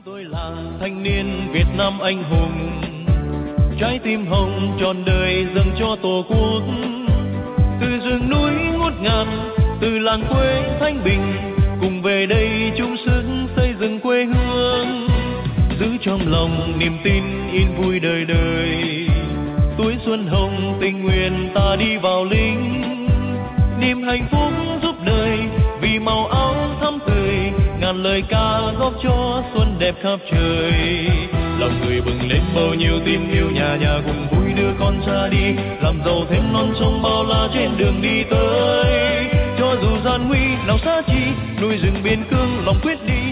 Tôi là thanh niên Việt Nam anh hùng, trái tim hồng trọn đời dâng cho tổ quốc. Từ rừng núi ngút ngàn, từ làng quê thanh bình, cùng về đây chung sức xây dựng quê hương. Giữ trong lòng niềm tin in vui đời đời, tuổi xuân hồng tình nguyện ta đi vào lính. Niềm hạnh phúc giúp đời vì màu áo thắm tươi, ngàn lời ca góp cho xuân đẹp khắp trời. Lòng người bừng lên bao nhiêu tim yêu, nhà nhà cùng vui đưa con ra đi, làm giàu thêm non sông bao la trên đường đi tới. Cho dù gian nguy nào xa chi, núi rừng biên cương lòng quyết đi,